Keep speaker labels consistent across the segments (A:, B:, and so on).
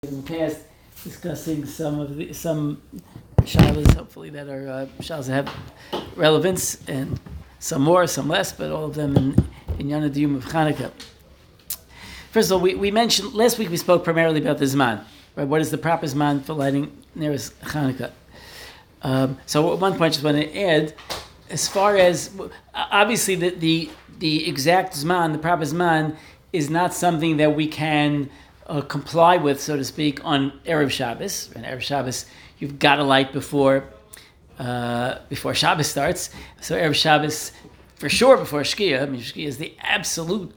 A: in the past discussing some shalas, hopefully that are shalas that have relevance, and some more, some less, but all of them in Yana Diyum of Chanukah. First of all, we mentioned last week we spoke primarily about the Zman, right? What is the proper Zman for lighting Neros Chanukah? So at one point, I just want to add, as far as obviously the exact Zman, the proper Zman, is not something that we can comply with, so to speak, on Erev Shabbos. And Erev Shabbos, you've got to light before Shabbos starts. So Erev Shabbos, for sure, before Shkia. I mean, Shkia is the absolute,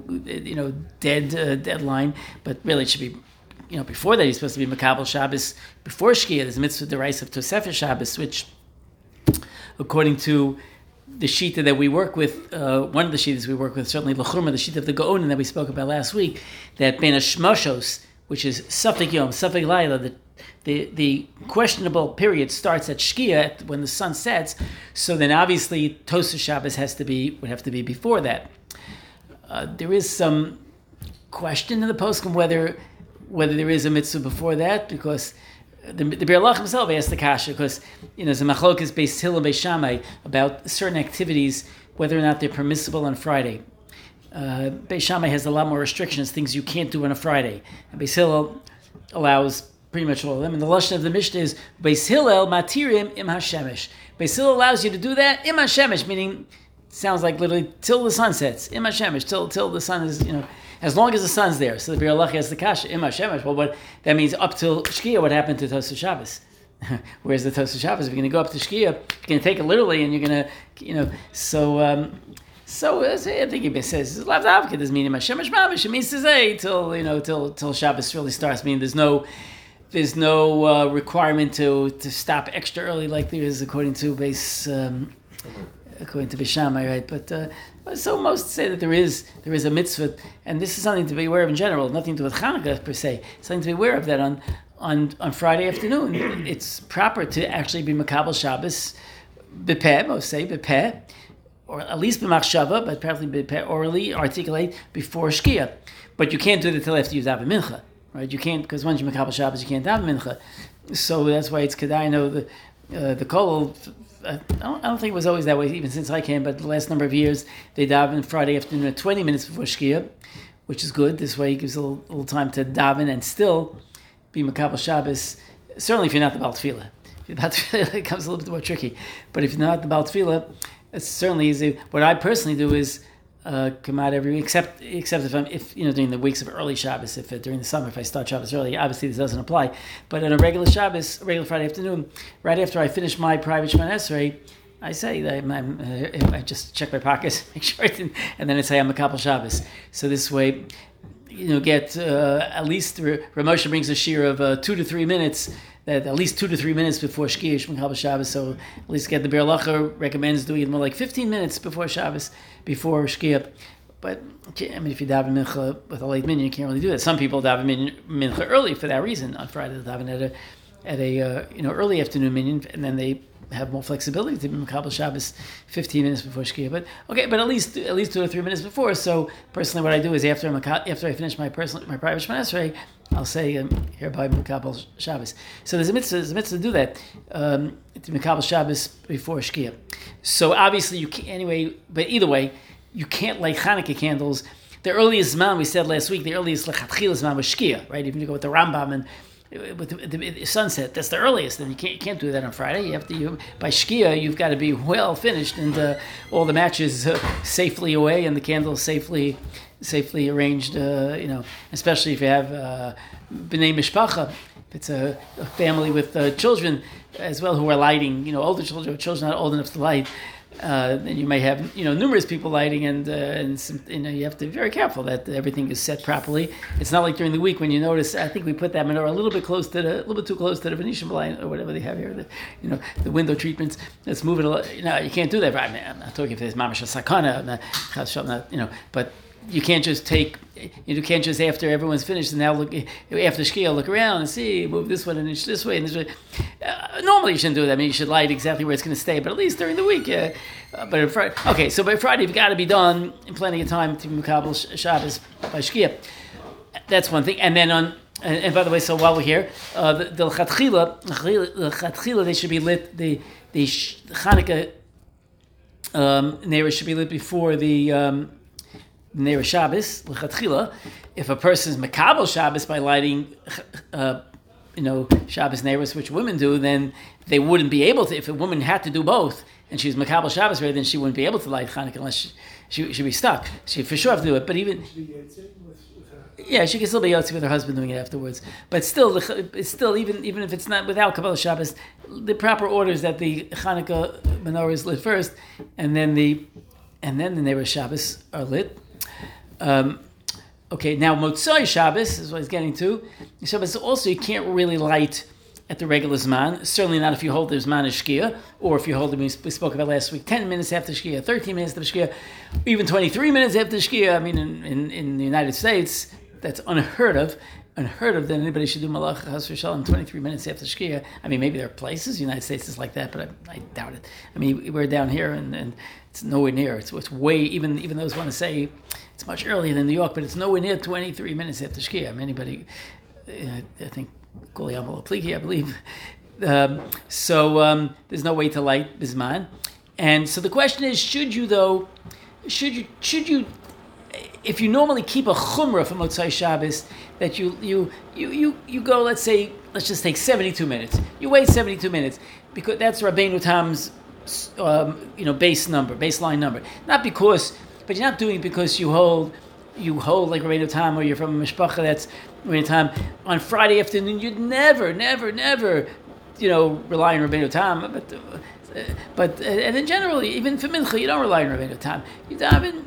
A: deadline. But really, it should be, before that. You're supposed to be Makabel Shabbos before Shkia. There's a mitzvah derais of Tosefes Shabbos, which, according to the shita that we work with, one of the shitas we work with, certainly L'chumra, the shita of the Gaonin that we spoke about last week, that Ben Hashmoshos, which is Safek Yom, Safek Laila, the questionable period starts at Shkia, when the sun sets, so then obviously Tosefes Shabbos would have to be before that. There is some question in the poskim whether there is a mitzvah before that, because the Be'er Lach himself asked the kasha, because there's a machlokes Beis Hillel and Beis Shammai about certain activities, whether or not they're permissible on Friday. Beis Shammai has a lot more restrictions, things you can't do on a Friday, and Beis Hillel allows pretty much all of them. And the lashon of the Mishnah is Beis Hillel matirim im hashemesh. Beis Hillel allows you to do that im hashemesh, meaning it sounds like literally till the sun sets. Im hashemesh, till the sun is as long as the sun's there. So the Be'er Lach has the kasha im hashemesh. Well, what that means up till Shkia, what happened to Tosefes Shabbos? Where's the Tosefes Shabbos? If you're going to go up to Shkia, you're going to take it literally, and you're going to, So I think he says lav davka doesn't mean im hashemesh mamish. It means to say till Shabbos really starts. I mean, there's no requirement to stop extra early like there is according to Beis Shammai, right? But so most say that there is a mitzvah, and this is something to be aware of in general, nothing to do with Chanukah per se. Something to be aware of that on Friday afternoon, it's proper to actually be Makabel Shabbos b'peh, most say b'peh, or at least b'machshava, but probably b'peh, orally articulate before Shkia. But you can't do it until after you daven mincha. Right, you can't, because once you Makabel Shabbos, you can't daven mincha. So that's why it's kedai. I know the kol. I don't think it was always that way, even since I came. But the last number of years, they daven Friday afternoon at 20 minutes before Shkia, which is good. This way, it gives a little time to daven and still be Makabel Shabbos. Certainly, if you're not the Baal Tefillah. If you're the Baal Tefillah, it becomes a little bit more tricky. But if you're not the Baal Tefillah, it's certainly easy. What I personally do is come out every week, except if during the weeks of early Shabbos, if during the summer, if I start Shabbos early, obviously this doesn't apply. But on a regular Shabbos, regular Friday afternoon, right after I finish my private Shemana Esrei, I say that I just check my pockets, make sure and then I say I'm a Makabel Shabbos. So this way, get at least Ramosha brings a shear of 2 to 3 minutes. That at least 2 to 3 minutes before Shkia, Makabel Shabbos, so at least get the Be'er Lach recommends doing it more like 15 minutes before Shabbos, before Shkia. But I mean, if you daven mincha with a late minyan, you can't really do that. Some people daven mincha early for that reason. On Friday, they daven at a early afternoon minyan, and then they have more flexibility to be Makabel Shabbos 15 minutes before Shkia. But at least 2 or 3 minutes before. So personally, what I do is after I finish my private Shemana Esrei, I'll say hereby Makabel Shabbos. So there's a mitzvah to do that, to Makabel Shabbos before Shkia. So obviously you can't anyway. But either way, you can't light Hanukkah candles. The earliest Zman, we said last week, the earliest Lechatchila Zman was Shkia, right? Even you go with the Rambam and with the sunset, that's the earliest. And you can't do that on Friday. You have to by Shkia, you've got to be well finished and all the matches safely away and the candles safely arranged. Especially if you have b'nei mishpacha, if it's a family with children as well who are lighting. Older children not old enough to light. Then you may have numerous people lighting, and some, you have to be very careful that everything is set properly. It's not like during the week when you notice. I think we put that menorah a little bit too close to the Venetian blind or whatever they have here. The window treatments. Let's move it a little. You can't do that. Right? I'm not talking if there's mamash sakana, but you can't just after everyone's finished and now look after Shkia, look around and see, move this one an inch this way and this way. Normally you shouldn't do that. I mean, you should light exactly where it's going to stay, but at least during the week. But on Friday, so by Friday you've got to be done in plenty of time to Makabel Shabbos by Shkia. That's one thing. And then on and by the way, so while we're here, the Lechatchila, they should be lit. The Hanukkah Neiros should be lit before the Neiros Shabbos. Lechatchila, if a person is Makabel Shabbos by lighting, Shabbos Neiros, which women do, then they wouldn't be able to. If a woman had to do both, and she's Makabel Shabbos, then she wouldn't be able to light Hanukkah unless she'd be stuck. She for sure have to do it. But even yeah, she can still be yotzi with her husband doing it afterwards. But still, it's still even if it's not without Kabbalah Shabbos, the proper order is that the Hanukkah menorah is lit first, and then the Neiros Shabbos are lit. Okay, now Motzai Shabbos is what he's getting to. Shabbos also you can't really light at the regular Zman, certainly not if you hold the Zman as Shkia, or if you hold it, we spoke about last week, 10 minutes after Shkia, 13 minutes after Shkia, even 23 minutes after Shkia. I mean, in the United States, that's unheard of that anybody should do Malach Chas v'Shalom 23 minutes after Shkia. I mean, maybe there are places, the United States is like that, but I doubt it. I mean, we're down here, and it's nowhere near. It's way, even those want to say it's much earlier than New York, but it's nowhere near 23 minutes after Shkia. I mean, anybody, I think, Kol Yamol Pligi, I believe. So there's no way to light Bisman. And so the question is, should you, if you normally keep a chumrah for Motzai Shabbos, that you go, let's just take 72 minutes. You wait 72 minutes, because that's Rabbeinu Tam's baseline number. But you're not doing it because you hold like Rabbeinu Tam, or you're from a mishpacha that's Rabbeinu Tam. On Friday afternoon, you'd never, rely on Rabbeinu Tam. But and then generally, even for mincha, you don't rely on Rabbeinu Tam. You daven,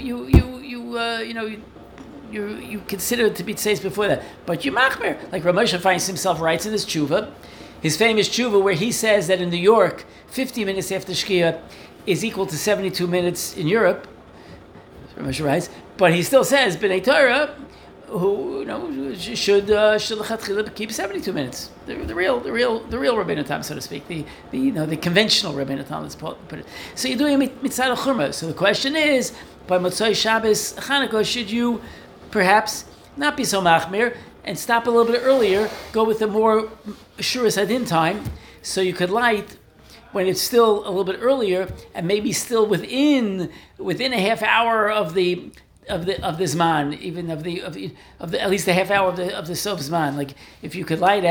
A: you consider it to be tzeis before that. But you machmer, like Rav Moshe finds himself writes in his tshuva, his famous tshuva, where he says that in New York, 50 minutes after Shkia is equal to 72 minutes in Europe. Rav Moshe writes, but he still says B'nai Torah, who should lechatchila keep 72 minutes. The real Rabbeinu Tam, so to speak, the conventional Rabbeinu Tam. Let's put it. So you're doing mitzvah chumrah. So the question is, by Motzai Shabbos Chanukah, should you perhaps not be so machmir and stop a little bit earlier, go with a more shuras hadin time, so you could light when it's still a little bit earlier, and maybe still within a half hour of the Zman, even of the at least a half hour of the Sof Zman. Like if you light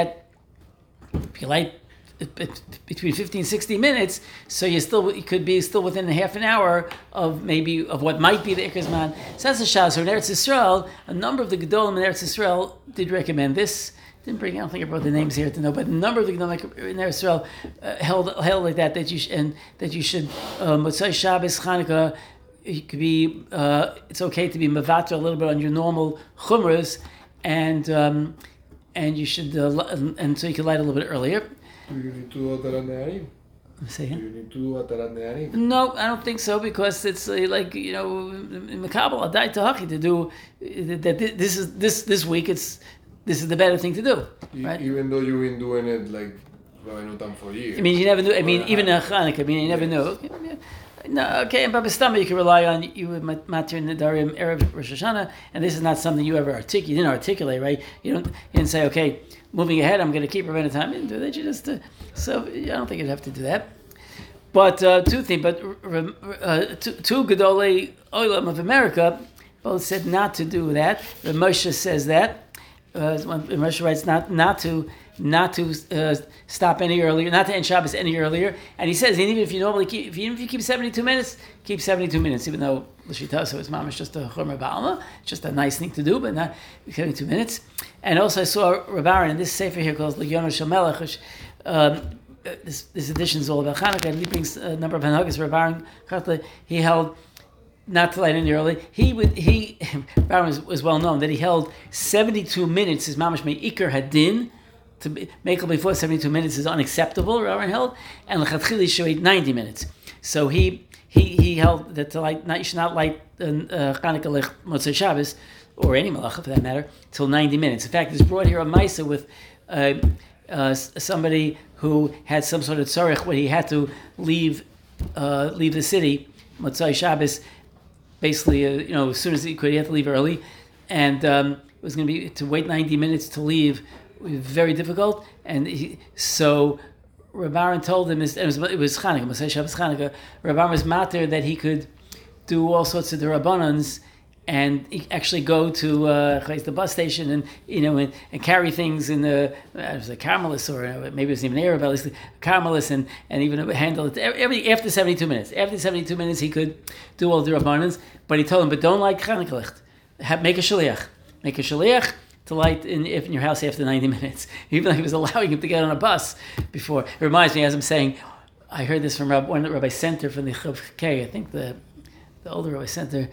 A: between 50 and 60 minutes, so you could be still within a half an hour of what might be the Iker Zman. So that's a shas. So in Eretz Yisrael, a number of the Gedolim in Eretz Yisrael did recommend this. I don't think I brought the names here to know, but a number of the Gedolim in Eretz Yisrael held like that you should Motzai Shabbos Chanukah. It could be it's okay to be mevater a little bit on your normal chumras, and you should and so you can light a little bit earlier.
B: Do you need to do Atarat Ne'arim?
A: Say again?
B: Do you need to do Atarat Ne'arim?
A: No, I don't think so, because it's in Makabel Adai Tahaki to do that. This week this is the better thing to do, right?
B: Even though you've been doing it like Rabbeinu Tam for years.
A: I mean, you never knew. I mean, even in Chanukah, you never knew. No, okay, and Babastama, you can rely on you with Matir Nedarim Erev Rosh Hashanah, and this is not something you didn't articulate, right? You didn't say, okay, moving ahead, I'm going to keep Rabbeinu Tam. You didn't do that. You just so I don't think you'd have to do that. But two Gedolei Olam of America both said not to do that. Rav Moshe says that. Rav Moshe writes not to stop any earlier, not to end Shabbos any earlier, and he says even if you keep 72 minutes, keep 72 minutes, even though l'shita so it's mamash just a chumrah ba'alma, just a nice thing to do, but not 72 minutes. And also I saw Rav Aaron in this sefer here called Legiono Shel Melech, which this edition is all about Chanukah, and he brings a number of hanhagas. Rav Aaron he held not to light any early. Rav Aaron was well known that he held 72 minutes is mamash me'ikar hadin. To make it before 72 minutes is unacceptable, Rav Aaron held, and l'chatchili should 90 minutes. So he held that you should not light Chanukah lech Motzei Shabbos, or any malacha for that matter, till 90 minutes. In fact, it's brought here a Maisa with somebody who had some sort of tzarech where he had to leave the city Motzei Shabbos, basically, as soon as he could, he had to leave early, and was going to be to wait 90 minutes to leave was very difficult, and so Reb Aaron told him, it was Chanukah, Mosai Shabbos Chanukah, Reb Aaron was matter that he could do all sorts of the Rabbanans and actually go to the bus station and and carry things in it was a Carmelis, or maybe it was even Arab, at least Carmelis, and even handle it after 72 minutes. After 72 minutes, he could do all the Rabbanans, but he told him, but don't light Chanukah licht. Make a shaliach to light in your house after 90 minutes. Even though he was allowing him to get on a bus before. It reminds me, as I'm saying, I heard this from one Rabbi Center from the Chav K. I think the older Rabbi Center.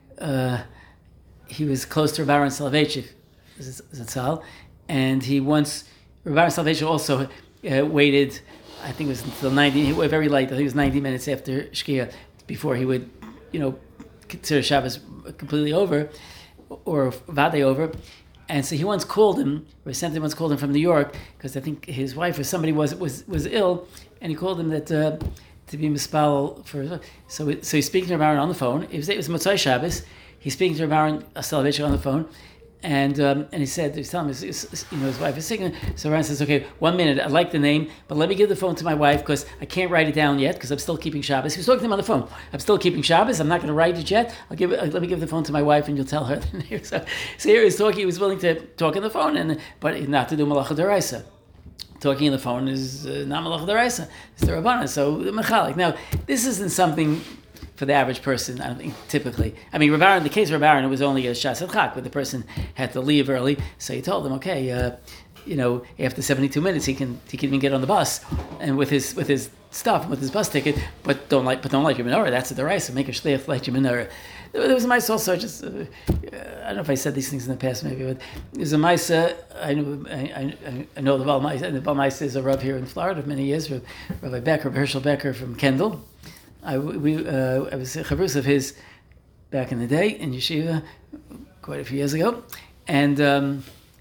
A: He was close to Reb Aaron Soloveitchik, Zatzal, and Reb Aaron Soloveitchik also waited, I think it was until 90, very late, I think it was 90 minutes after Shkia, before he would, consider Shabbos completely over, or Vade over. And so he once called him, or Center once called him from New York, because I think his wife or somebody was ill, and he called him that to be mispal for. So he's speaking to Reb Aaron on the phone. It was Motzai Shabbos. He's speaking to Reb Aaron Soloveitchik on the phone, and he said, he's telling him his wife is sick. So Aaron says, okay, 1 minute, I like the name, but let me give the phone to my wife because I can't write it down yet because I'm still keeping Shabbos. He was talking to him on the phone. I'm still keeping Shabbos. I'm not going to write it yet. Let me give the phone to my wife and you'll tell her the name. So here he's talking. He was willing to talk on the phone, but not to do Malacha D'Oraisa. Talking on the phone is not Malacha D'Oraisa. It's the Rabbanah. So Mechalik. Now, this isn't something for the average person, I don't think, typically. I mean, in the case of Reb Aaron, it was only a Shas Chak, but the person had to leave early, so he told them, okay, after 72 minutes, he can even get on the bus, and with his stuff, with his bus ticket, but don't light your menorah. That's the D'Oraisa. Make a shliach light your menorah. There was a mice also. I don't know if I said these things in the past, maybe, but there's a mice. I know the Baal Mice, and the Baal Mice is a Rav here in Florida for many years. Rabbi Becker, Herschel Becker from Kendall. I was a chavrus of his back in the day in yeshiva, quite a few years ago, and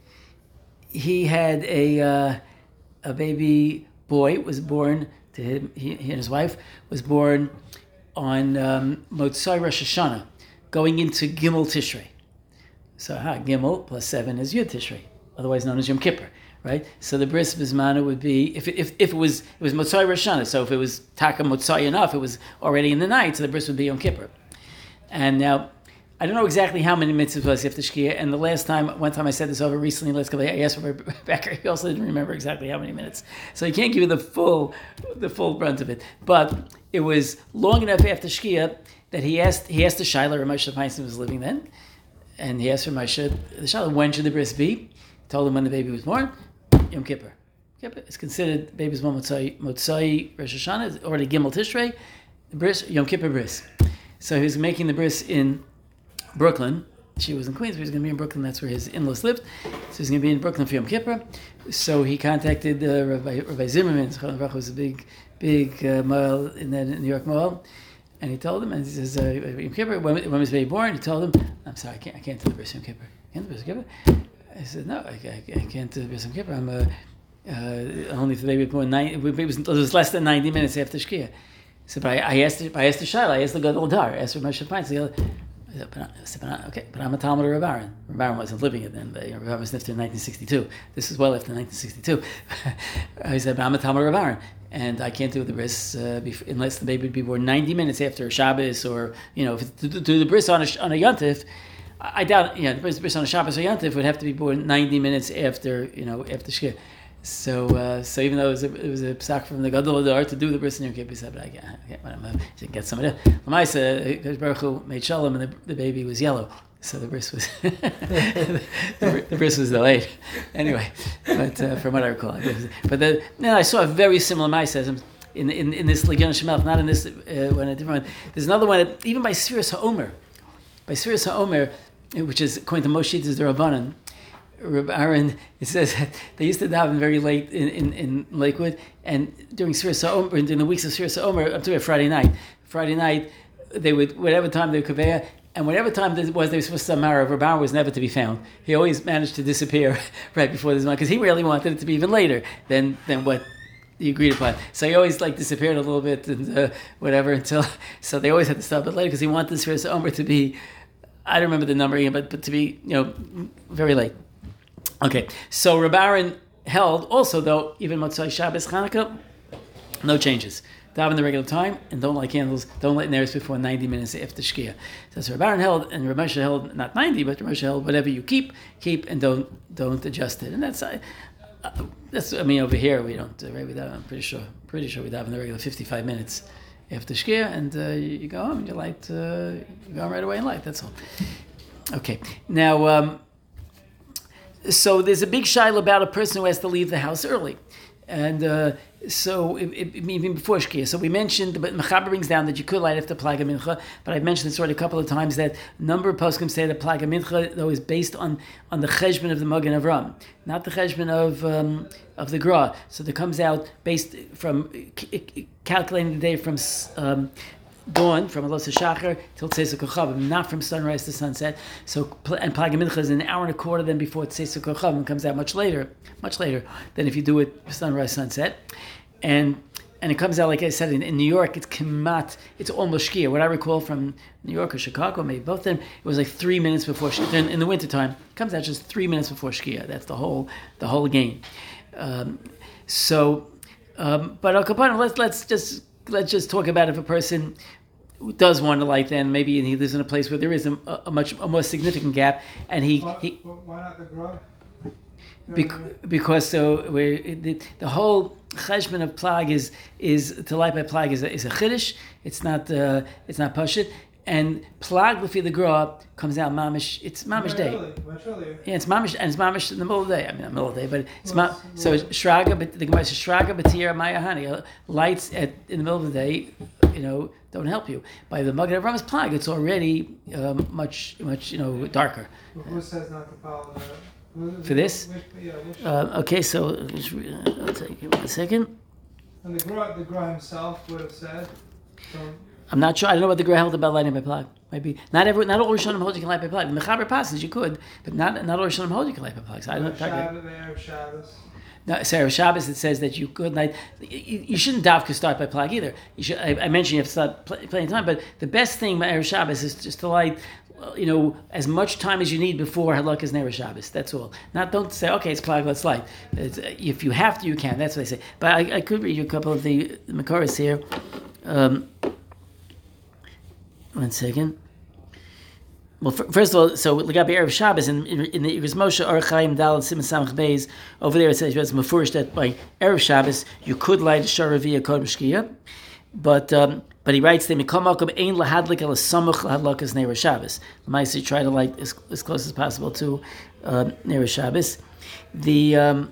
A: he had a baby boy was born to him. He and his wife was born on Motzai Rosh Hashanah, going into Gimel Tishrei. So Gimel plus 7 is Yud Tishrei, otherwise known as Yom Kippur. Right, so the bris bismana would be if it was Motzai Rosh Hashanah. So if it was Taka Motzai enough, it was already in the night. So the bris would be Yom Kippur. And now I don't know exactly how many mitzvahs was after Shkia. And one time I said this over recently. I asked Rabbi Becker. He also didn't remember exactly how many minutes. So he can't give you the full brunt of it. But it was long enough after Shkia that he asked the Shaila. Ramosha Feinstein was living then, and he asked Ramosha the Shaila, when should the bris be? He told him when the baby was born. Yom Kippur. It's considered baby's born Motzai Rosh Hashanah. It's already Gimel Tishrei. The bris Yom Kippur bris. So he was making the bris in Brooklyn. She was in Queens, but he was going to be in Brooklyn. That's where his in-laws lived. So he's going to be in Brooklyn for Yom Kippur. So he contacted Rabbi Zimmerman. Rabbi was a big mall in the New York Mall, and he told him, and he says, Yom Kippur, when was the baby born? He told him, I'm sorry, I can't do the bris Yom Kippur. Can't do the bris Yom Kippur. I said, no, I can't do Bris Yom Kippur. I'm only if the baby was born. It was less than 90 minutes after Shkia. So, but I asked the Shaila, I asked the Gadol Dar, I asked Moshe Feinstein. But I'm a Talmud of Reb Aaron. Reb Aaron wasn't living it then. Reb Aaron was nifter in 1962. This is well after 1962. I said, but I'm a Talmud of Reb Aaron, and I can't do the bris unless the baby would be born 90 minutes after Shabbos, or if to do the bris on a Yontif. I doubt, the bris on a Shabbos or Yantif would have to be born 90 minutes after Shkia. So even though it was a psak from the Gadol Adar to do the bris in Yom Kippur, he said, but I can't get some of that. Lamaisa, Baruch Hu made shalom, and the baby was yellow, so the bris was the bris was delayed. Anyway, but from what I recall, then I saw a very similar ma'aseh in this Legion Shemelch, not in this one, a different one. There's another one, even by Sfiras HaOmer. By Sfiras HaOmer, which is according to Moshe the Rabbanan, Reb Aaron, it says they used to daven very late in Lakewood, and during Sfiras HaOmer, during the weeks of Sfiras HaOmer, up to a Friday night, they would, whatever time they would kaveya, and whatever time there was, they were supposed to Amara, Reb Aaron was never to be found. He always managed to disappear right before this month, because he really wanted it to be even later than what you agreed upon. So he always disappeared a little bit and whatever so they always had to stop it later because he wanted Sfiras HaOmer to be I don't remember the number again, but to be, very late. Okay, so Reb Aaron held also, though, even Motzai Shabbos Chanukah, no changes. Daven the regular time, and don't light candles, don't light neiros before 90 minutes after Shkia. So that's Reb Aaron held, and Reb Moshe held, not 90, but Reb Moshe held, whatever you keep, and don't adjust it. And that's over here, we don't, right, we daven, I'm pretty sure we daven the regular 55 minutes after Shkia, and you go home, and you light, you go home right away and light, that's all. Okay, now, so there's a big shaila about a person who has to leave the house early. And so even before Shkia. So we mentioned, but Mechaber brings down that you could light after Plag Mincha, but I've mentioned this already a couple of times that a number of poskim say that Plag Mincha, though, is based on the cheshbon of the Magen Avram, not the cheshbon of the Gra. So that comes out based from calculating the day from dawn, from Alos HaShachar till Tzeis HaKochavim, not from sunrise to sunset. So, and Plag Mincha is an hour and a quarter then before Tzeis HaKochavim, comes out much later than if you do it sunrise, sunset. And it comes out, like I said, in New York, it's Kemat, it's almost Shkia. What I recall from New York or Chicago, maybe both of them, it was like 3 minutes before Shkia. In the wintertime, it comes out just 3 minutes before Shkia. That's the whole game. But Al Kapanim, let's just talk about if a person does want to light, then maybe he lives in a place where there is a much more significant gap, and
C: why not the Grub?
A: Because the whole cheshbon of Plag is to light by Plag is a chiddush. It's not pashut. And Plag b'fi the Gra comes out mamish. It's mamish day.
C: Much earlier.
A: Yeah, it's mamish, and it's mamish in the middle of the day. I mean, not middle of the day, but it's so it's shraga. But the Gemara says shraga b'tira mayahani. Lights in the middle of the day, don't help you. By the Magen Avram's Plag, it's already much darker.
C: But who says not to follow that?
A: For this? Okay, so I'll take you 1 second.
C: And the Gra himself would have said.
A: I'm not sure. I don't know what the Gra held about lighting by Plag. Maybe not all Rishonim hold you can light by Plag. The Mechaber passes you could, but not all Rishonim hold you can light by Plag. So I don't know.
C: Erev Shabbos.
A: No, Sarah Shabbos, it says that you could light. You shouldn't davka start by Plag either. You should. I mentioned you have to start plenty of time, but the best thing by Erev Shabbos is just to light, as much time as you need before Halakha's Erev Shabbos. That's all. Don't say, okay, it's Plag, let's light. If you have to, you can. That's what I say. But I could read you a couple of the Makoros here. 1 second. Well, first of all, so Lagabi Erev Shabbos in the Igros Moshe Or Chaim Dal Simon Samach Beis, over there it says it's mafurish that by Erev Shabbos you could light a shara via Kodem Shkia, but he writes them Mikol Makom Ein Lahadlik El Samuch Lahadlakas Erev Shabbos. The Ma'aseh try to light as close as possible to Erev Shabbos. The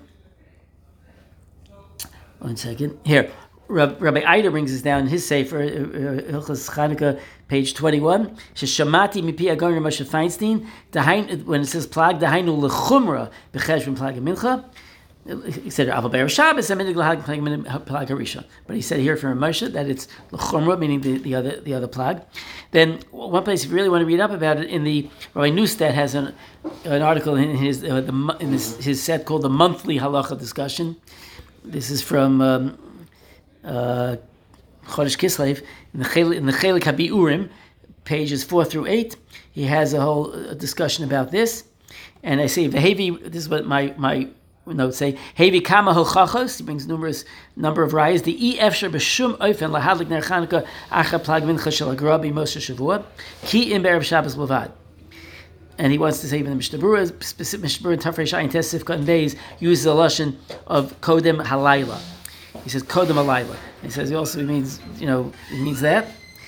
A: 1 second here. Rabbi Eider brings us down in his Sefer, Hilchos Chanukah, page 21. Sheshamati mipi Agon Moshe Feinstein, when it says Plag, dahainu lechumra b'cheshbon Plag Mincha, etc. Aval Be'erev Shabbos, aminig lahag Plag Harisha. But he said here from Moshe that it's lechumra, meaning the other Plag. Then one place, if you really want to read up about it, in the Rabbi Neustadt has an article in his set called the Monthly Halacha Discussion. This is from Chodesh Kislev, in the Chelik HaBiurim, pages 4 through 8, he has a whole discussion about this. And I say, this is what my notes say, Hevi Kama Hochachos, he brings number of rayas, the E Efsher B'Shum Oifen Lahadlik Ner Chanukah Acha Plag Mincha Shel Agrabi Moshe Shavua, Ki Im Be'erev Shabbos B'Vad. And he wants to say even the Mishnah Berurah, specific Mishnah Berurah, Tafrei Shayin Tes Sifka and Beis, uses a lashon of Kodem Halayla. He says Kodem Halayla. He says he also means, it means that.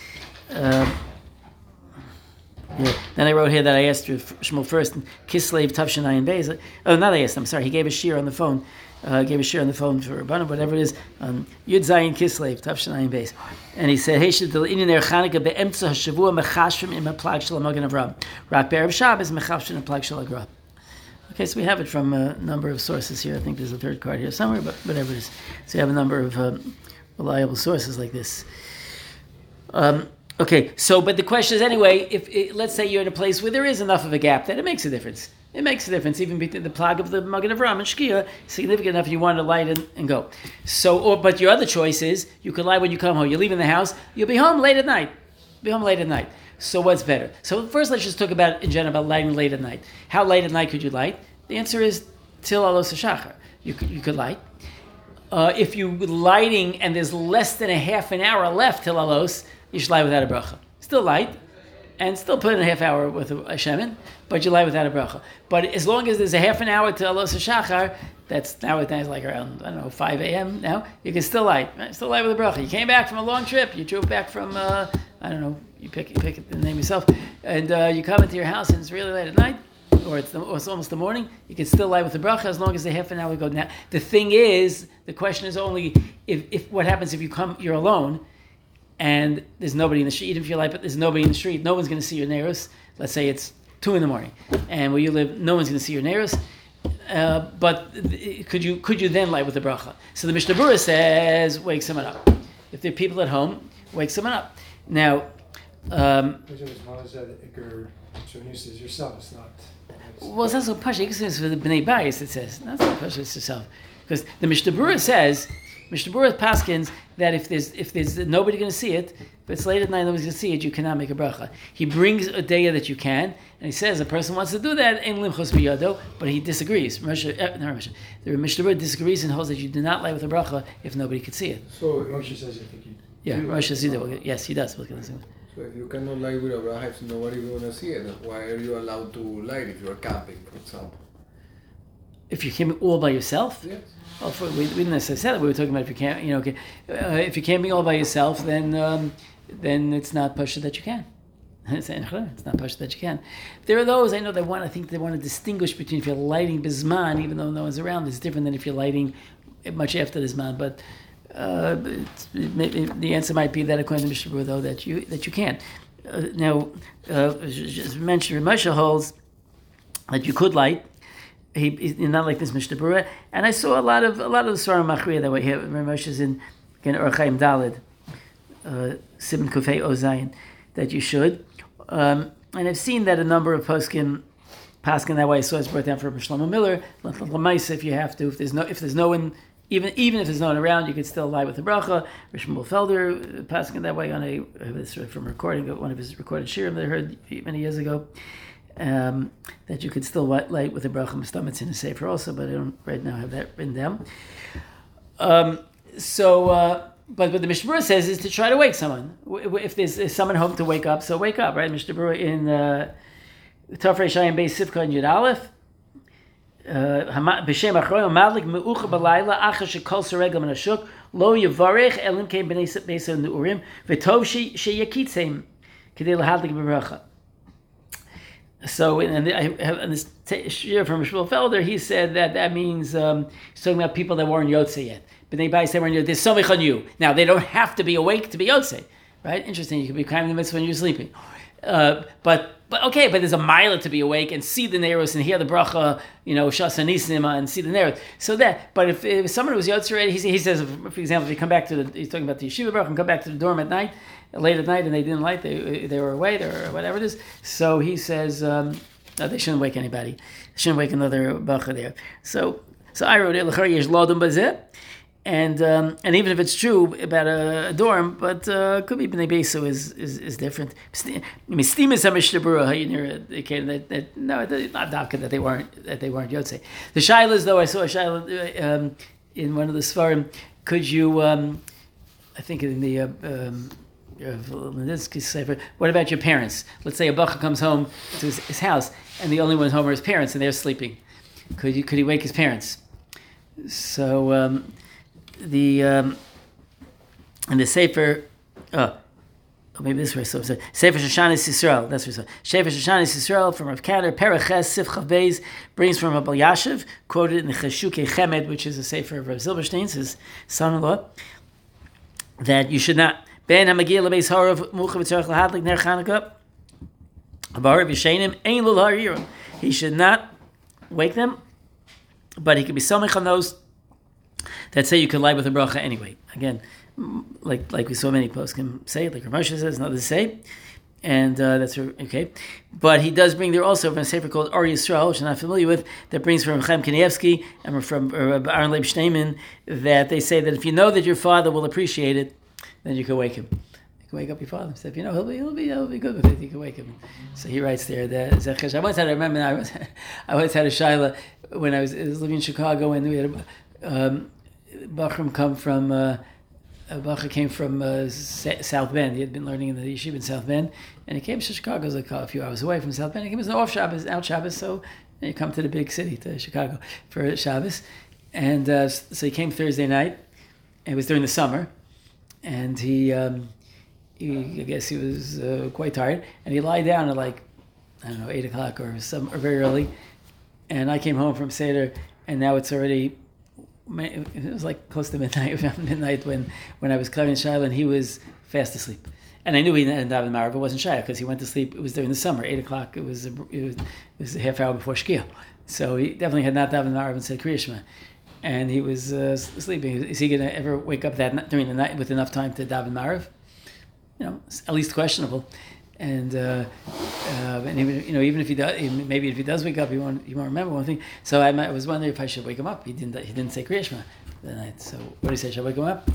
A: Yeah. Then I wrote here that I asked Shmuel first, Kislev Tavshin Ayin Beis. Oh, not I asked him. Sorry, he gave a shir on the phone. For Rabbanim, whatever it is. Yud Zayin Kislev Tavshin Ayin Beis. And he said, Hey, Shadil Inin Er Chanukah Be'emtza Hashavua Mechashvim Im HaPlag Shel Magen Avram. Rak Be'erev Shabbos Mechashvim Im HaPlag Shel Agra. Okay, so we have it from a number of sources here. I think there's a third card here somewhere, but whatever it is. So you have a number of reliable sources like this. Okay, so, but the question is anyway, if let's say you're in a place where there is enough of a gap, that it makes a difference. It makes a difference, even between the Plag of the Magen Avram and Shkia, significant enough you want to light and go. So, but your other choice is, you can light when you come home. You're leaving the house, you'll be home late at night. So what's better? So first, let's just talk about in general about lighting late at night. How late at night could you light? The answer is till alos hashachar. You could light. If you're lighting and there's less than a half an hour left till alos, you should light without a bracha. Still light, and still put in a half hour with a shemen, but you light without a bracha. But as long as there's a half an hour till alos hashachar, that's nowadays like around 5 a.m. now. You can still light, right? Still light with a bracha. You came back from a long trip. You drove back from You pick the name yourself, and you come into your house and it's really late at night, or it's almost the morning. You can still light with the bracha as long as the half an hour go. Now the thing is, the question is only if what happens if you're alone, and there's nobody in the street. Even if you light, but there's nobody in the street, no one's going to see your neiros. Let's say it's 2 a.m, and where you live, no one's going to see your neiros. But could you then light with the bracha? So the Mishnah Berurah says, wake someone up. If there are people at home, wake someone up. Now,
D: yourself. It's not.
A: Well, it's also pasha. It's for the bnei bayis. It says that's not pasha. It's yourself, because the Mishnah Berurah says, Mishnah Berurah paskins that if there's nobody going to see it, but it's late at night, nobody's going to see it, you cannot make a bracha. He brings a day that you can, and he says a person wants to do that in limchos biyado, but he disagrees. The Mishnah Berurah disagrees and holds that you do not light with a bracha if nobody could see it.
B: So
D: Moshe says, I think he.
A: Yeah, Rosh Hashanah. Yes, he does.
B: So if you cannot light with a bracha, if nobody will gonna see it, then why are you allowed to light if you're camping, for example?
A: If you came all by yourself?
B: Yes.
A: Well, we didn't necessarily say that. We were talking about if you can't, if you're camping all by yourself, then it's not pasha that you can. It's not pasha that you can. There are those I know that I think they want to distinguish between if you're lighting bisman, even though no one's around. It's different than if you're lighting much after the zman. But the answer might be that according to Mishnah Berurah, though, that you can. Now, as mentioned, Ramosha holds that you could light. He's not like this Mishnah Berurah, and I saw a lot of the Svarim Machriya that way here. Ramosh is in Or Chaim Dalid, Simon Kufay Ozayin, that you should. And I've seen that a number of poskim that way. So it's brought down from Shlomo Miller. L'maisa, if you have to, if there's no one, even if there's no one around, you could still lie with the bracha. Rishon Felder paskin that way on from recording one of his recorded shirim that I heard many years ago. That you could still light with the bracha mistamitz in a sefer also, but I don't right now have that written down. But what the Mishnah Berurah says is to try to wake someone. If there's someone home to wake up, so wake up, right? Mishnah Berurah in Tafrei Shayim Beis Sivka and Yud Aleph. B'shem Achroy Madlik Meucha B'Layla Achar Shekol Seregel Min Hashuk Lo Yavarech Elim Kein B'nei Beis Neurim V'Tov Sheyakitzem Kedei Lahadlik B'Bracha. So, and I have this shir from Shmuel Felder. He said that means he's talking about people that weren't Yotze yet. But they say there's something on you. Now they don't have to be awake to be Yotze, right? Interesting. You could be climbing the mitzvah when you're sleeping. But there's a mile to be awake and see the Neiros and hear the bracha, Shas Nisim and see the Neiros. So that, but if someone was Yotze already, he says, for example, if you come back to he's talking about the yeshiva bracha and come back to the dorm at night, late at night, and they didn't light, they were away, or whatever it is. So he says, no, they shouldn't wake anybody. They shouldn't wake another bracha there. So I wrote it, L'char yesh lodom bazeh. And even if it's true about a dorm, but could be Bnei Beso is different. I mean, steam is a Mishnah Berurah. No, it's not dafka that they weren't Yotze. The shayla is, though, I saw a shayla in one of the Svarim. Could you? I think in the what about your parents? Let's say a bacha comes home to his house, and the only ones home are his parents, and they're sleeping. Could he wake his parents? So. In the Sefer, maybe this way. So Sefer Shoshanis Yisrael. That's what it says. Sefer Shoshanis Yisrael from Rav Kader Paraches Sif Chav Beis brings from Rabbi Yashiv, quoted in the Cheshukei Chemed, which is a Sefer of Rav Zilberstein, his son-in-law, that you should not Ben Hamagil LeBeis Harav Muchav Tzarich LaHadlik Ner Chanukah Abarav Yishenim Ein Lul Haririm. He should not wake them, but he could be somich on those that say you can lie with a bracha anyway. Again, like we saw many poskim say, like Rav Moshe says, and others say, and that's okay. But he does bring there also from a sefer called Or Yisrael, which I'm not familiar with, that brings from Chaim Kanievsky and from Aaron Leib Shteiman, that they say that if you know that your father will appreciate it, then you can wake him. wake up your father. He said, he'll be good with it. You can wake him. So he writes there that I once had a shaila when I was living in Chicago, and we had Bachram come from. Bacha came from South Bend. He had been learning in the yeshiva in South Bend, and he came to Chicago. It was like a few hours away from South Bend. He came as an off Shabbos, out Shabbos, so you come to the big city, to Chicago, for Shabbos. And so he came Thursday night, and it was during the summer, and he I guess he was quite tired, and he lied down at 8 o'clock or very early, and I came home from Seder, and now it's already. It was like close to midnight when I was clearing Shiloh, and he was fast asleep. And I knew he didn't daven Marav. It wasn't Shiloh because he went to sleep. It was during the summer, 8 o'clock. It was a half hour before Shkia. So he definitely had not daven Marav and said Kriya Shema. And he was sleeping. Is he going to ever wake up during the night with enough time to daven Marav? At least questionable. And even if he does, maybe if he does wake up, he won't remember one thing. So I was wondering if I should wake him up. He didn't say Kriya Shema that night. So what did he say? Should I wake him up?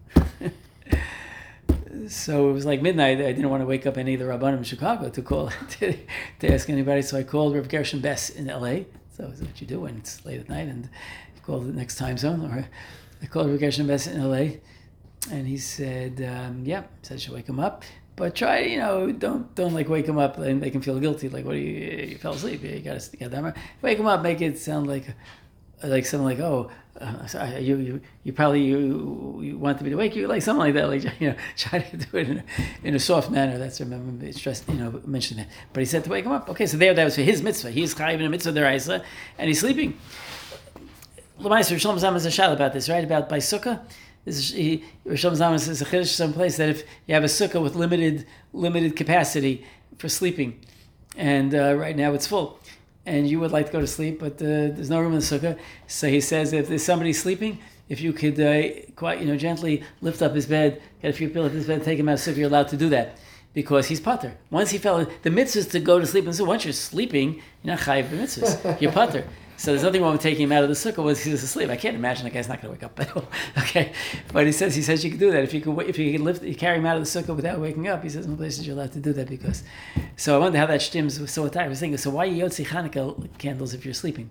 A: So it was like midnight. I didn't want to wake up any of the Rabbanim in Chicago to call to ask anybody. So I called Rav Gershon Bess in L.A. So that's what you do when it's late at night, and you call the next time zone. Or I called Rav Gershon Bess in L.A. and he said, said I should wake him up. But try, don't wake him up and make him feel guilty. Like, what you fell asleep? You got that. Wake him up, make it sound like something like, sorry, you probably you wanted me to wake you, like something like that. Try to do it in a soft manner. That's remember stressed, mentioned that. But he said to wake him up. Okay, so that was for his mitzvah. He's chayiv in a mitzvah deraisa, and he's sleeping. L'maiser Shalom Zalman is a shal about this, right? About by sukkah. Rosh Hashanah says a chiddush someplace that if you have a sukkah with limited capacity for sleeping, and right now it's full, and you would like to go to sleep, but there's no room in the sukkah, so he says if there's somebody sleeping, if you could quite gently lift up his bed, get a few pillows up his bed, take him out of sukkah, you're allowed to do that. Because he's pater. Once he fell, the mitzvah is to go to sleep. And so once you're sleeping, you're not chayiv the mitzvahs. You're pater. So there's nothing wrong with taking him out of the sukkah once he's asleep. I can't imagine the guy's not going to wake up at all. Okay, but he says you can do that if you can carry him out of the sukkah without waking up. He says in places you're allowed to do that because. So I wonder how that shtims so tight. I was thinking, so why yotzi Hanukkah candles if you're sleeping?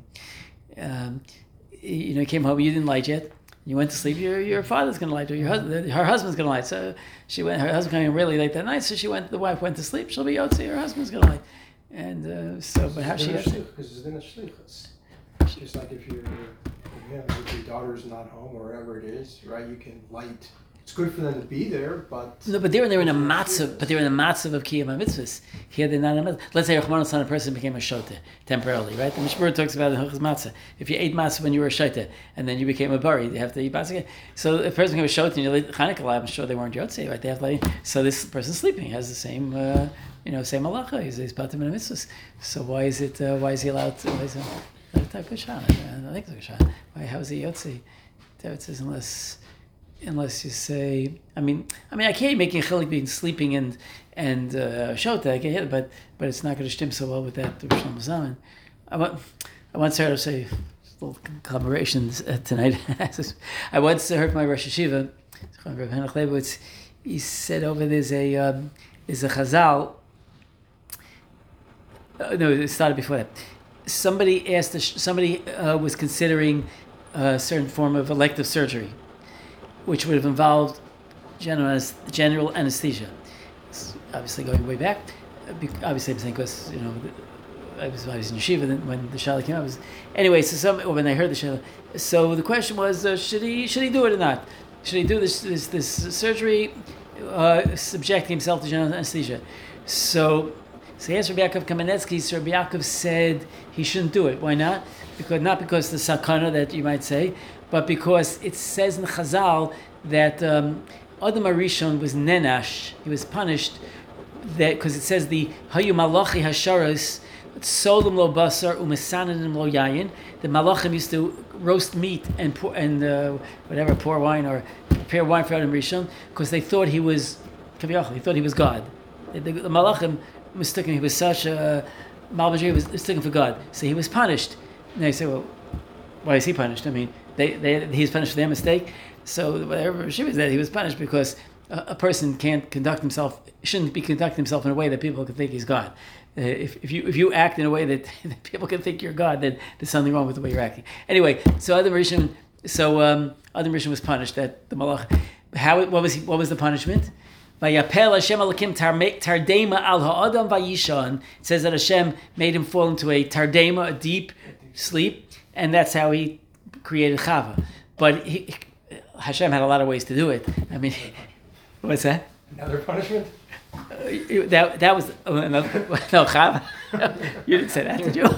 A: You came home, you didn't light yet. You went to sleep. Your father's going to light, or her husband's going to light. So she went. Her husband came in really late that night. So the wife went to sleep. She'll be yotzi. Her husband's going to light. And but how she?
D: Because it's din shlichus. Just like if your daughter's not home or wherever it is, right? You can light. It's good for them to be there, but
A: no. But they're in a matzav. But they're in a matzav of kiyam mitzvahs. Here they're not in a matzav. Let's say a person became a shota temporarily, right? The Mishmur talks about the hilchos matzah. If you ate matzah when you were a shota and then you became a bari, you have to eat matzah again. So if a person became a shota and you ate Chanukah, I'm sure they weren't yotzei, right? They have to. So this person sleeping has the same, same halacha. He's patim in a mitzvahs. So why is he allowed to? Why is that type of shot? I think it's a shot. Why? How is he yotzei? It says unless you say, I mean, I can't make a chilik between sleeping and shota. I get it, but it's not going to shtim so well with that Rosh Hashanah. I once heard her say a little collaboration tonight. I once heard my Rosh Hashiva, Rav Henoch Leibowitz. He said over there's a chazal. No, it started before that. Somebody was considering a certain form of elective surgery, which would have involved general anesthesia. It's obviously going way back. Obviously, I'm saying because I was in yeshiva when the shala came out. When I heard the shala, so the question was, should he do it or not? Should he do this surgery, subjecting himself to general anesthesia? So he asked Rabbi Yaakov Kamenetsky. So Rabbi Yaakov said he shouldn't do it. Why not? Not because the sakana that you might say, but because it says in Chazal that Adam Arishon was nenash, he was punished, that because it says the Hayu Malachi Hasharos Solim lo basar u'mesananim lo yayin. The malachim used to roast meat and pour wine or prepare wine for Adam Rishon because they thought he was kaviyachol. They thought he was God. The malachim mistaken. He was such a malbajir. Was mistaken for God, so he was punished. And they say, well, why is he punished? I mean, he's punished for their mistake. So whatever she was that he was punished because a person shouldn't be conducting himself in a way that people can think he's God. If you act in a way that people can think you're God, then there's something wrong with the way you're acting. Anyway, so Adam Rishon was punished at the Malach. What was the punishment? Vayapel Hashem Elokim tardema al ha'adam vayishan. It says that Hashem made him fall into a tardema, a deep sleep, and that's how he created Chava. But Hashem had a lot of ways to do it. I mean, what's that?
D: Another punishment?
A: That was no Chava. You didn't say that, did you?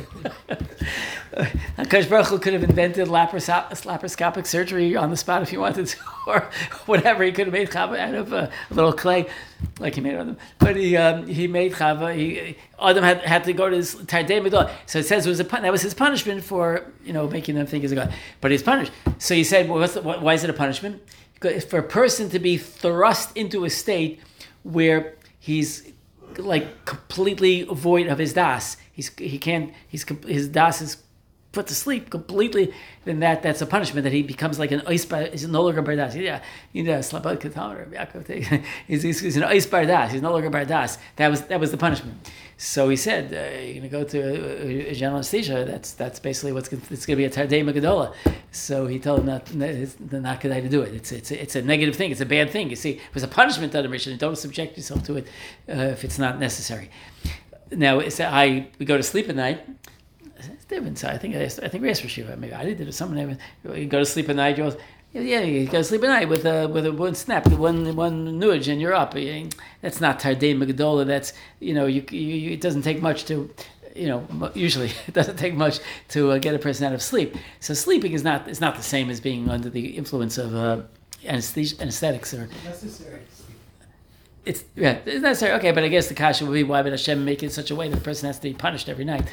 A: Hakadosh Baruch Hu could have invented laparoscopic surgery on the spot if he wanted to, or whatever. He could have made Chava out of a little clay, like he made Adam. But he made Chava. Adam had to go to his Tardei Medah. So it says that was his punishment for making them think he's a god. But he's punished. So he said, why is it a punishment? Because for a person to be thrust into a state where he's like completely void of his das, his das is put to sleep completely, then that's a punishment, that he becomes like an ice bar. He's no longer bardas. He's an ice bardas. He's no longer bardas. That was the punishment. So he said, you're going to go to a general anesthesia. That's basically it's going to be a tardei magadola. So he told him not kedai to do it. It's a negative thing. It's a bad thing. You see, it was a punishment to the mission. Don't subject yourself to it if it's not necessary. Now, we go to sleep at night. It's different. So I think we asked for Shiva. Maybe I did it. Someone. You go to sleep at night. You go to sleep at night with one snap, one nudge, and you're up. That's not tardei magadola. That's it doesn't take much to. Usually it doesn't take much to get a person out of sleep. So sleeping is not the same as being under the influence of anesthetics or
C: Necessary.
A: it's necessary. Okay, but I guess the kasha would be, why would Hashem make it in such a way that the person has to be punished every night?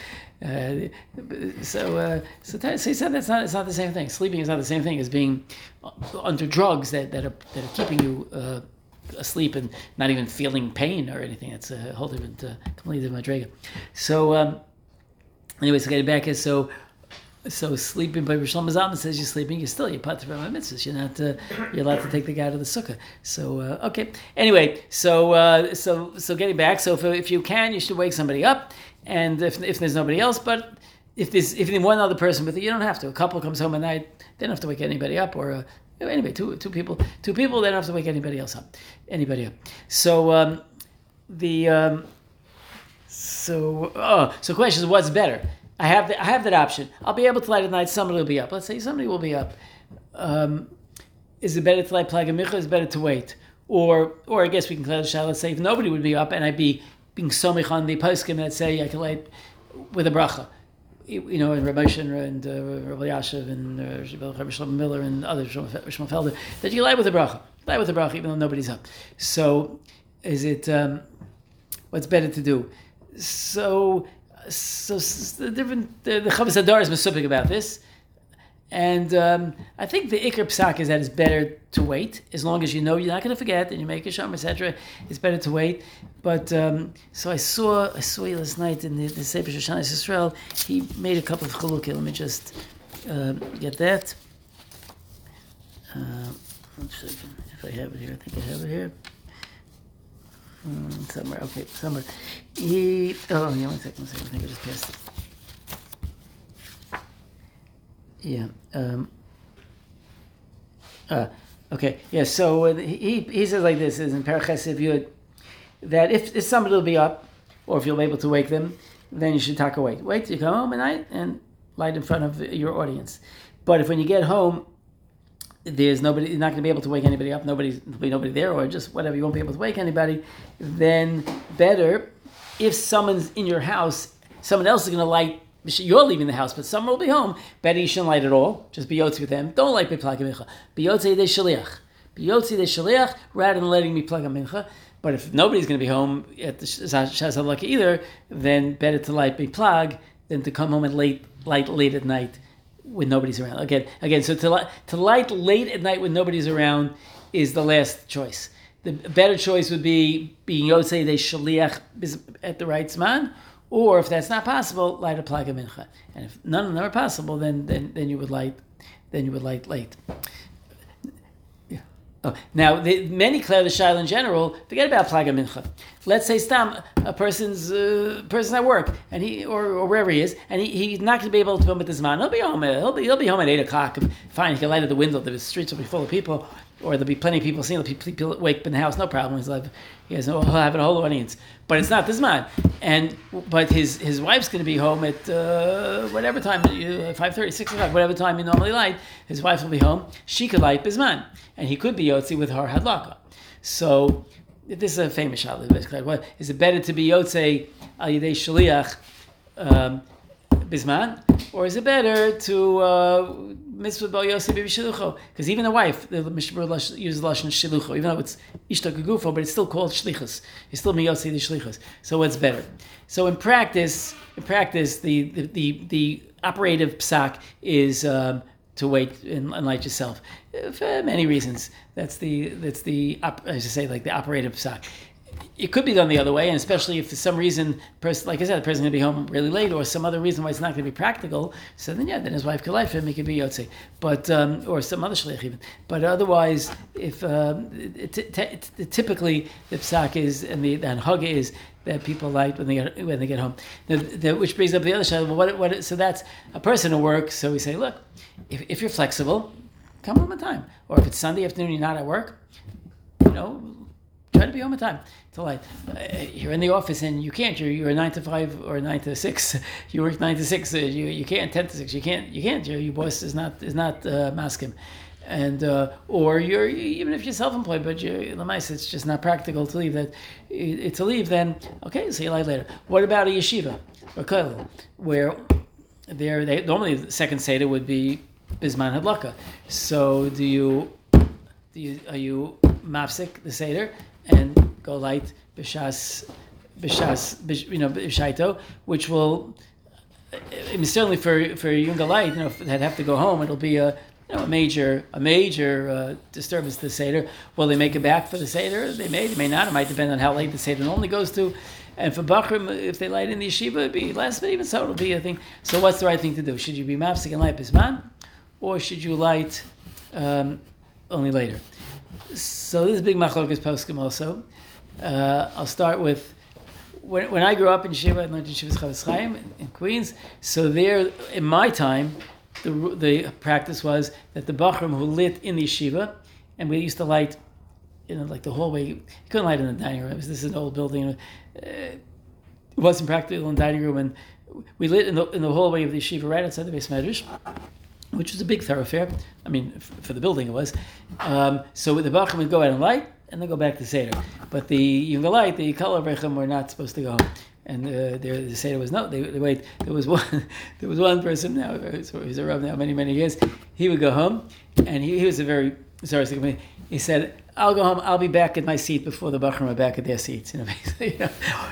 A: So he said it's not the same thing. Sleeping is not the same thing as being under drugs that are keeping you asleep and not even feeling pain or anything. It's a whole different, completely different madrega. So anyway, so getting back is so sleeping, but Rosh Hashanah says you're sleeping, you're part of the mitzvahs. You're allowed to take the guy to the sukkah. So okay. Anyway, so getting back. So if you can, you should wake somebody up, and if there's nobody else, but if there's one other person with you, you don't have to. A couple comes home at night, they don't have to wake anybody up, or anyway, two people, they don't have to wake anybody up. So so question is, what's better? I have that option. I'll be able to light at night. Somebody will be up. Let's say somebody will be up. Is it better to light Plag HaMincha? Is it better to wait? Or I guess we can clear the shah. Let's say if nobody would be up and I'd be being somich on the poskim that say I can light with a bracha. And Rabbi Moshe and Rabbi Yashiv and Rabbi Shlomo Miller and others, Shmuel Felder, that you light with a bracha. Light with a bracha even though nobody's up. So is it what's better to do? So the Chavos Hadar is mesupik about this, and I think the Iker Psak is that it's better to wait, as long as you know you're not going to forget and you make a sham, etc. It's better to wait. But so I saw you last night in the Sefer Shoshanis Yisrael. He made a couple of chalukim. Let me just get that. One second, if I have it here, I think I have it here. Somewhere. One second. I think I just passed it. Yeah. Okay. Yeah. So he says like this, is in Paraches Yud, that if somebody will be up, or if you'll be able to wake them, then you should talk away. Wait till you come home at night and light in front of your audience. But if when you get home, there's nobody, you're not going to be able to wake anybody up, there'll be nobody there, or just whatever, you won't be able to wake anybody, then better, if someone's in your house, someone else is going to light, you're leaving the house, but someone will be home, better you shouldn't light at all, just be yotzi with them, don't light Plag HaMincha, be yotzi de shaliach, rather than letting me Plag HaMincha. But if nobody's going to be home at the Shas HaLaka either, then better to light Plag than to come home and light late at night when nobody's around. Again, so to light late at night when nobody's around is the last choice. The better choice would be being Yotzei de Shaliach at the right zman, or if that's not possible, light a Plag HaMincha. And if none of them are possible, then you would light late. Yeah. Oh, now, many clear the shaila in general. Forget about plaga mincha. Let's say stam a person's at work and he or wherever he is, and he's not going to be able to film at this man. He'll be home. He'll be home at 8:00. Fine, he can light at the window. The streets will be full of people, or there'll be plenty of people seeing. There'll be people wake up in the house. No problem. He'll have a whole audience. But it's not this man. But his wife's going to be home at whatever time, 5:30, 6 o'clock, whatever time you normally light. His wife will be home. She could light bisman, and he could be yotzi with her hadlaka. So this is a famous shayla. What is it better to be yotzi al yidei shliach bisman, or is it better to mitzvah bal yossi b'shilucho? Because even the wife, the Mishnah uses lashon shilucho, even though it's ishta kagufo, but it's still called shlichus. It's still miyossi the shlichus. So what's better? So in practice, the operative psak is to wait and light yourself for many reasons. That's the operative psak. It could be done the other way, and especially if for some reason, like I said, the person's going to be home really late, or some other reason why it's not going to be practical. So then his wife could light for him, he could be yotze, but or some other shliach even. But otherwise, if typically the psak is and the haga is that people light when they get home. Which brings up the other side. Well, so that's a person at work. So we say, look, if you're flexible, come home on time, or if it's Sunday afternoon, you're not at work, try to be home on time to light. You're in the office and you can't. You're a 9 to 5 or 9 to 6. You work 9 to 6. You can't 10 to 6. You can't. Your boss is not masking, and or you're even if you're self-employed, but you're lemais, it's just not practical to leave. To leave. Then okay, so you light later. What about a yeshiva or kollel where they normally the second seder would be bisman hadlaka. So are you mafsik the seder and go light b'shas b'shaito, which will certainly for younger light, that have to go home, it'll be a major disturbance to the seder. Will they make it back for the seder? They may not. It might depend on how late the seder normally goes to. And for Bachrim, if they light in the yeshiva, it'd be less, but even so, it'll be a thing. So what's the right thing to do? Should you be mafsik and light bisman, or should you light only later? So this is big machlokas poskim also. I'll start with when I grew up in Yeshiva, I learned in Yeshivas Chavetz Chaim in Queens. So there, in my time, the practice was that the Bachrim who lit in the Yeshiva, and we used to light, like the hallway. You couldn't light in the dining room. This is an old building. It wasn't practical in the dining room, and we lit in the hallway of the Yeshiva right outside the Beis Medrash, which was a big thoroughfare. I mean, for the building it was. So the Bachrim would go out and light, and then go back to Seder. But the Yungalite, the Kol Avrechem, were not supposed to go home. And the Seder was no. They wait. There was one person now. He's a Rav now, many years. He would go home, and he was a very sorry. He said, "I'll go home. I'll be back at my seat before the Bachrim are back at their seats." Basically,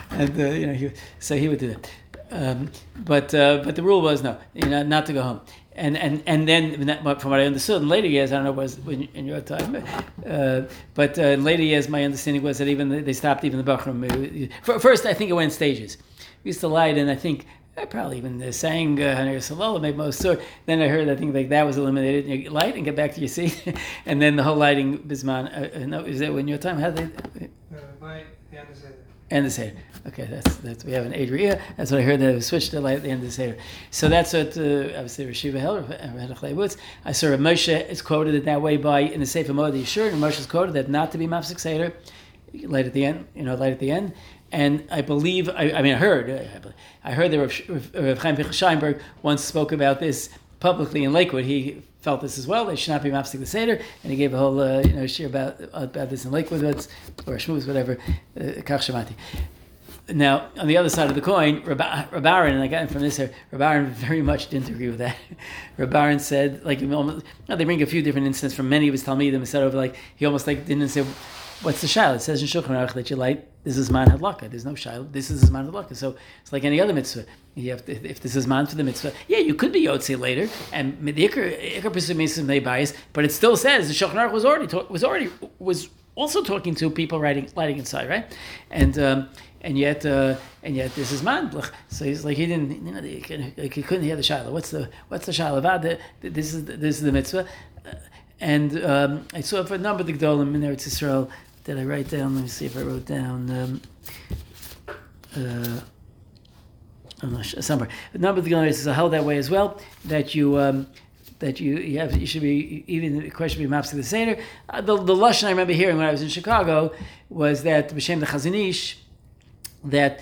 A: and so he would do that. But the rule was no, not to go home. And then, from what I understood in later years, I don't know what was in your time, but in later years, my understanding was that even they stopped even the Bachrim. First, I think it went in stages. We used to light, and I think probably even sang Hanir Salala, maybe most. So then I heard, I think that was eliminated. You light and get back to your seat, and then the whole lighting bisman. No, is that when your time? How they?
C: Light and the Seder.
A: And the Seder. Okay, that's we have an Adria. That's what I heard, that it switched to light at the end of the Seder. So that's what obviously Rashiva held. I saw Rav Moshe is quoted in that way in the Sefer Moed Yeshur, and Moshe is quoted that not to be mafsik Seder, light at the end, light at the end. And I believe, I heard that Rav Chaim Pinchas Scheinberg once spoke about this publicly in Lakewood. He felt this as well. They should not be mafsik the Seder, and he gave a whole shir about this in Lakewood, or Shmuz, whatever. Kach Shamati. Now, on the other side of the coin, Rab Aaron, and I got it from this here, Rab Aaron very much didn't agree with that. Rab Aaron said, they bring a few different instances from many of his Talmidim, instead of he almost didn't say, what's the shayla? It says in Shulchan Aruch that you light, this is man hadlaka. There's no shayla, this is man hadlaka. So it's like any other mitzvah. You have to, if this is man for the mitzvah, you could be yotze later, and the ikar pursuit may bias, but it still says the Shulchan Aruch was also talking to people lighting inside, right? And yet this is man. So he's like, he didn't, he couldn't hear the shayla. What's the shayla about? This is the mitzvah. And I saw for a number of the Gdolim in Eretz Yisrael that I write down. Let me see if I wrote down. Somewhere. A number of the Gdolim held that way as well. That you should be, even the question be maps to the Seder. The lashon I remember hearing when I was in Chicago was that B'Shem the Chazon Ish, that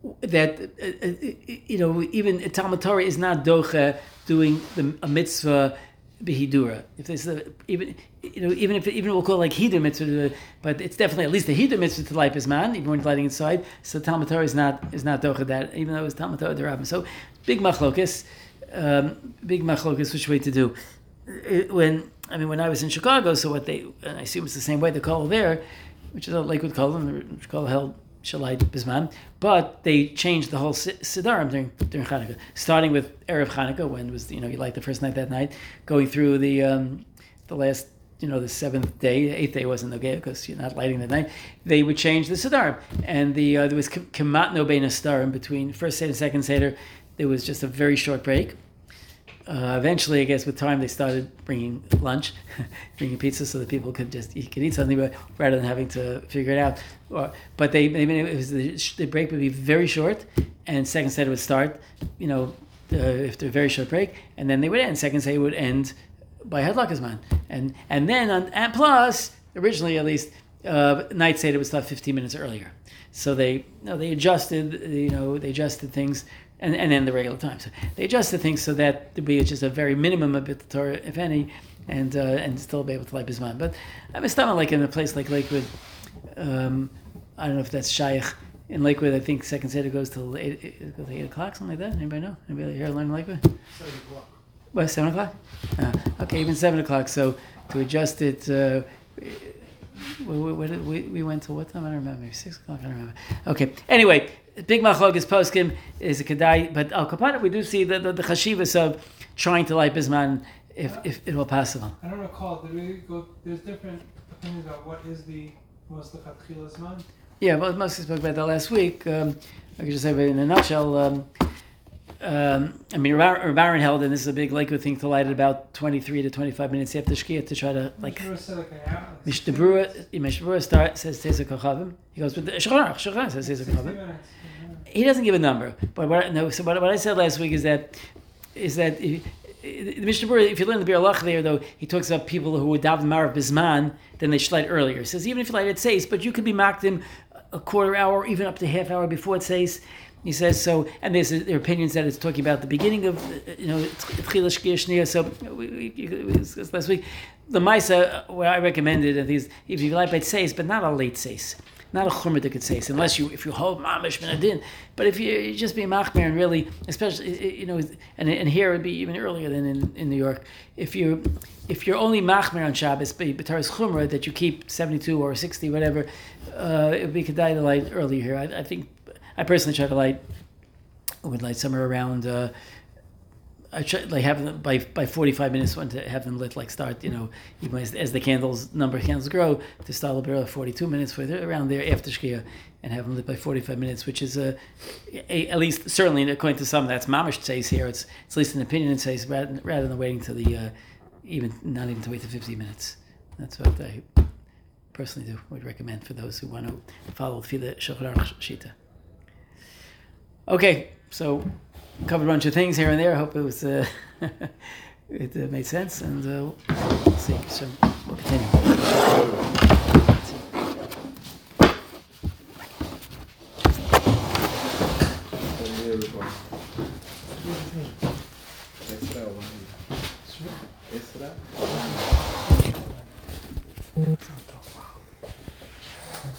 A: even Talmud Torah is not docha doing a mitzvah b'hidura. If there's even we'll call it like hidur mitzvah, but it's definitely at least a hidur mitzvah to light bisman, even when lighting inside. So Talmud Torah is not docha that, even though it's Talmud Torah derabim. So big machlokas, which way to do. When I was in Chicago, so and I assume it's the same way the call there, which is a Lakewood call, and the call held Shalai Bisman, but they changed the whole Siddharim during Chanukah, starting with Erev Chanukah, when it was, you light the first night that night, going through the last, the seventh day, the eighth day wasn't okay because you're not lighting that night. They would change the Siddharim, and there was Kemat no bein Siddharim between first Seder and second Seder. There was just a very short break. Eventually, I guess with time, they started bringing lunch, bringing pizza, so that people could eat something, rather than having to figure it out. But the break would be very short, and second set would start, after a very short break, and then they would end. Second set would end by Hadlakas Man, and then and plus originally at least night Seder would start 15 minutes earlier. So they adjusted things. And then the regular time. So they adjusted things so that there'd be just a very minimum of bit of Torah, if any, and still be able to light Bisman. But I'm still like in a place like Lakewood. I don't know if that's Shaykh. In Lakewood, I think second Seder goes till 8 o'clock, something like that. Anybody know? Anybody here learn Lakewood?
C: 7 o'clock.
A: What, 7 o'clock? Okay, even 7 o'clock. So to adjust it, we went till what time? I don't remember. Maybe 6 o'clock. I don't remember. Okay. Anyway. Big Machlokes Poskim is a Kedai, but Al Kapara we do see the chashivas of trying to light Bisman if it were possible.
C: I don't recall. Did we go? There's different opinions about what is the most lechatchila zman.
A: Yeah, well, mostly spoke about that last week. I could just say in a nutshell. Baron held, and this is a big Lakewood thing, to light at about 23 to 25 minutes after Shkia to try to Mishnah Berurah says Teza Kochavim. He goes with the Shulchan says Teza Kochavim. He doesn't give a number, but what I said last week is that the Mishnah Berurah, if you learn the Bir Alach there, though, he talks about people who would daven Marav Bisman, then they should light earlier. He says even if you light at Seis, but you could be makdim a quarter hour, even up to half hour before it Seis. He says so, and there are opinions that it's talking about the beginning of Tchila Shkia Shnia. So we discussed last week. The Maisa, where I recommended, if you light by Seis, but not a late Seis. Not a chumrah Seis, unless if you hold mamish min adin. But if you just be machmer and really, especially and here it would be even earlier than in New York. If you're only machmer on Shabbos, but b'taras chumrah that you keep 72 or 60, whatever, it would be kedai to light earlier here. I think I personally try to light somewhere around. I try have them by 45 minutes. Want to have them lit start. Even as the number of candles grow, to start a little bit early, 42 minutes around there after Shkia, and have them lit by 45 minutes, which is at least certainly according to some that's mamish says here. It's at least an opinion it says rather than waiting to the not even to wait to 50 minutes. That's what I personally would recommend for those who want to follow the Shulchan Aruch Shita. Okay, so covered a bunch of things here and there. I hope it was it made sense, and we'll see. So we'll continue.
B: Extra.